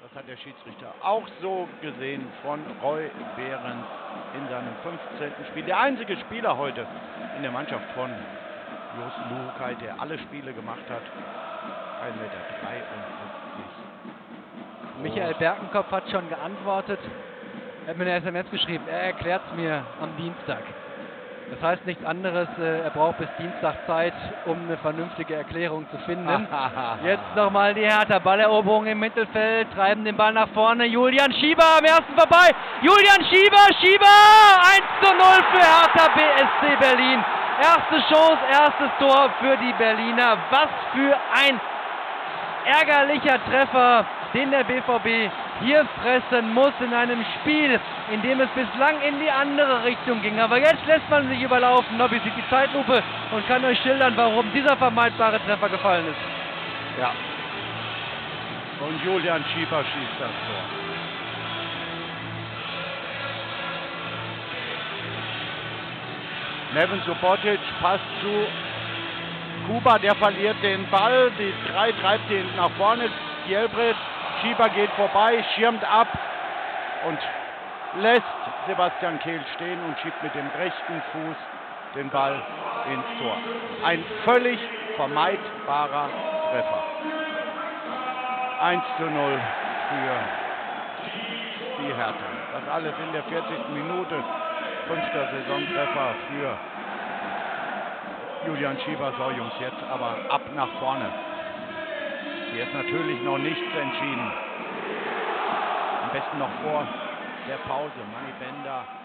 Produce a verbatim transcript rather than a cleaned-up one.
Das hat der Schiedsrichter auch so gesehen von Roy Behrens in seinem fünfzehnten Spiel. Der einzige Spieler heute in der Mannschaft von Jos Luhukai, der alle Spiele gemacht hat. ein Meter dreiundsiebzig. Michael Berkenkopf hat schon geantwortet. Er hat mir eine S M S geschrieben. Er erklärt es mir am Dienstag. Das heißt nichts anderes, er braucht bis Dienstag Zeit, um eine vernünftige Erklärung zu finden. Jetzt nochmal die Hertha. Balleroberung im Mittelfeld, treiben den Ball nach vorne. Julian Schieber am ersten vorbei. Julian Schieber, Schieber! eins zu null für Hertha B S C Berlin. Erste Chance, erstes Tor für die Berliner. Was für ein ärgerlicher Treffer, den der B V B hier fressen muss in einem Spiel, in dem es bislang in die andere Richtung ging. Aber jetzt lässt man sich überlaufen. Nobby sieht die Zeitlupe und kann euch schildern, warum dieser vermeidbare Treffer gefallen ist. Ja. Und Julian Schieber schießt das Tor. Neven Subotic passt zu Kuba, der verliert den Ball. Die drei treibt ihn nach vorne. Gjelbrecht, Schieber geht vorbei, schirmt ab und lässt Sebastian Kehl stehen und schiebt mit dem rechten Fuß den Ball ins Tor. Ein völlig vermeidbarer Treffer. eins zu null für die Hertha. Das alles in der vierzigsten Minute. Fünfter Saisontreffer für Julian Schieber. So Jungs, jetzt aber ab nach vorne. Hier ist natürlich noch nichts entschieden. Am besten noch vor der Pause. Manny Bender